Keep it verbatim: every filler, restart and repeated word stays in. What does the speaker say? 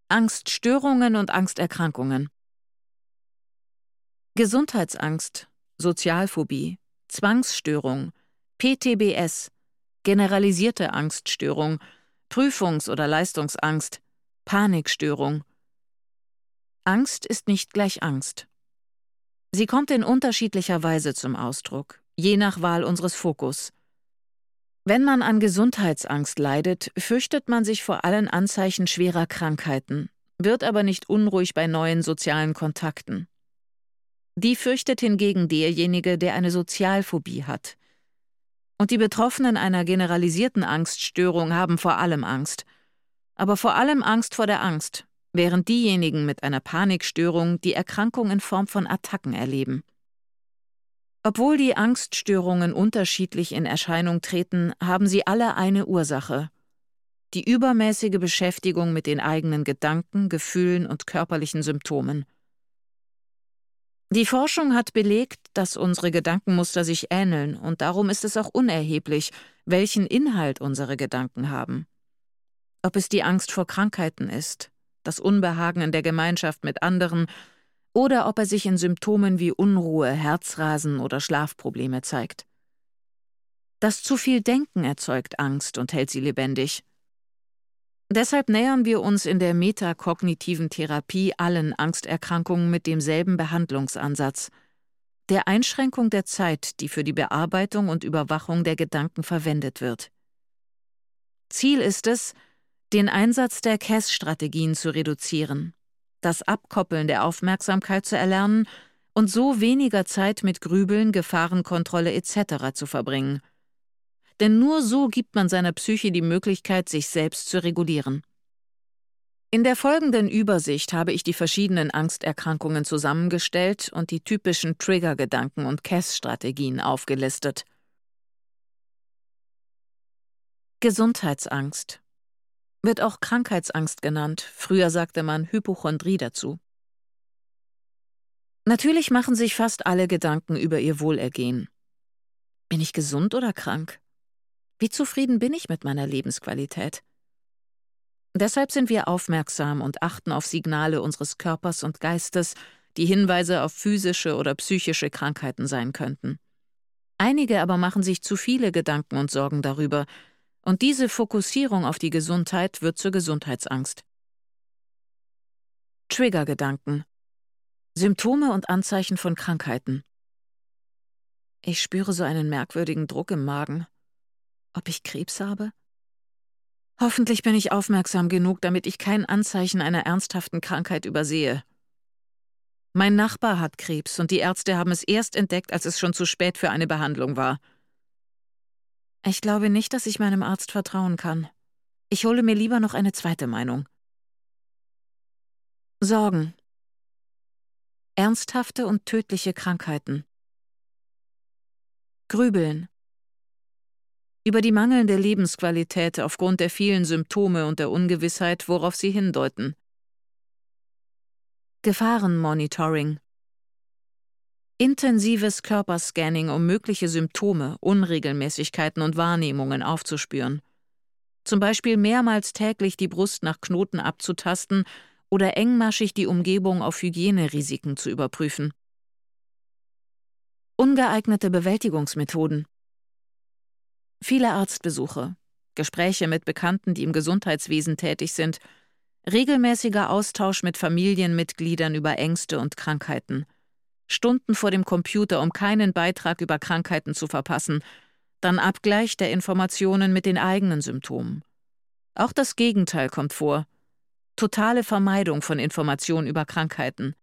Angststörungen und Angsterkrankungen. Gesundheitsangst, Sozialphobie, Zwangsstörung, P T B S, generalisierte Angststörung, Prüfungs- oder Leistungsangst, Panikstörung. Angst ist nicht gleich Angst. Sie kommt in unterschiedlicher Weise zum Ausdruck, je nach Wahl unseres Fokus. Wenn man an Gesundheitsangst leidet, fürchtet man sich vor allen Anzeichen schwerer Krankheiten, wird aber nicht unruhig bei neuen sozialen Kontakten. Die fürchtet hingegen derjenige, der eine Sozialphobie hat. Und die Betroffenen einer generalisierten Angststörung haben vor allem Angst. Aber vor allem Angst vor der Angst, während diejenigen mit einer Panikstörung die Erkrankung in Form von Attacken erleben. Obwohl die Angststörungen unterschiedlich in Erscheinung treten, haben sie alle eine Ursache: die übermäßige Beschäftigung mit den eigenen Gedanken, Gefühlen und körperlichen Symptomen. Die Forschung hat belegt, dass unsere Gedankenmuster sich ähneln, und darum ist es auch unerheblich, welchen Inhalt unsere Gedanken haben. Ob es die Angst vor Krankheiten ist, das Unbehagen in der Gemeinschaft mit anderen, oder ob er sich in Symptomen wie Unruhe, Herzrasen oder Schlafprobleme zeigt. Das zu viel Denken erzeugt Angst und hält sie lebendig. Deshalb nähern wir uns in der metakognitiven Therapie allen Angsterkrankungen mit demselben Behandlungsansatz, der Einschränkung der Zeit, die für die Bearbeitung und Überwachung der Gedanken verwendet wird. Ziel ist es, den Einsatz der C A S-Strategien zu reduzieren, das Abkoppeln der Aufmerksamkeit zu erlernen und so weniger Zeit mit Grübeln, Gefahrenkontrolle et cetera zu verbringen. Denn nur so gibt man seiner Psyche die Möglichkeit, sich selbst zu regulieren. In der folgenden Übersicht habe ich die verschiedenen Angsterkrankungen zusammengestellt und die typischen Triggergedanken und C A S-Strategien aufgelistet. Gesundheitsangst. Wird auch Krankheitsangst genannt, früher sagte man Hypochondrie dazu. Natürlich machen sich fast alle Gedanken über ihr Wohlergehen. Bin ich gesund oder krank? Wie zufrieden bin ich mit meiner Lebensqualität? Deshalb sind wir aufmerksam und achten auf Signale unseres Körpers und Geistes, die Hinweise auf physische oder psychische Krankheiten sein könnten. Einige aber machen sich zu viele Gedanken und Sorgen darüber, und diese Fokussierung auf die Gesundheit wird zur Gesundheitsangst. Triggergedanken. Symptome und Anzeichen von Krankheiten. Ich spüre so einen merkwürdigen Druck im Magen. Ob ich Krebs habe? Hoffentlich bin ich aufmerksam genug, damit ich kein Anzeichen einer ernsthaften Krankheit übersehe. Mein Nachbar hat Krebs und die Ärzte haben es erst entdeckt, als es schon zu spät für eine Behandlung war. Ich glaube nicht, dass ich meinem Arzt vertrauen kann. Ich hole mir lieber noch eine zweite Meinung. Sorgen. Ernsthafte und tödliche Krankheiten. Grübeln. Über die mangelnde Lebensqualität aufgrund der vielen Symptome und der Ungewissheit, worauf sie hindeuten. Gefahrenmonitoring. Intensives Körperscanning, um mögliche Symptome, Unregelmäßigkeiten und Wahrnehmungen aufzuspüren. Zum Beispiel mehrmals täglich die Brust nach Knoten abzutasten oder engmaschig die Umgebung auf Hygienerisiken zu überprüfen. Ungeeignete Bewältigungsmethoden. Viele Arztbesuche, Gespräche mit Bekannten, die im Gesundheitswesen tätig sind, regelmäßiger Austausch mit Familienmitgliedern über Ängste und Krankheiten. Stunden vor dem Computer, um keinen Beitrag über Krankheiten zu verpassen, dann Abgleich der Informationen mit den eigenen Symptomen. Auch das Gegenteil kommt vor. Totale Vermeidung von Informationen über Krankheiten.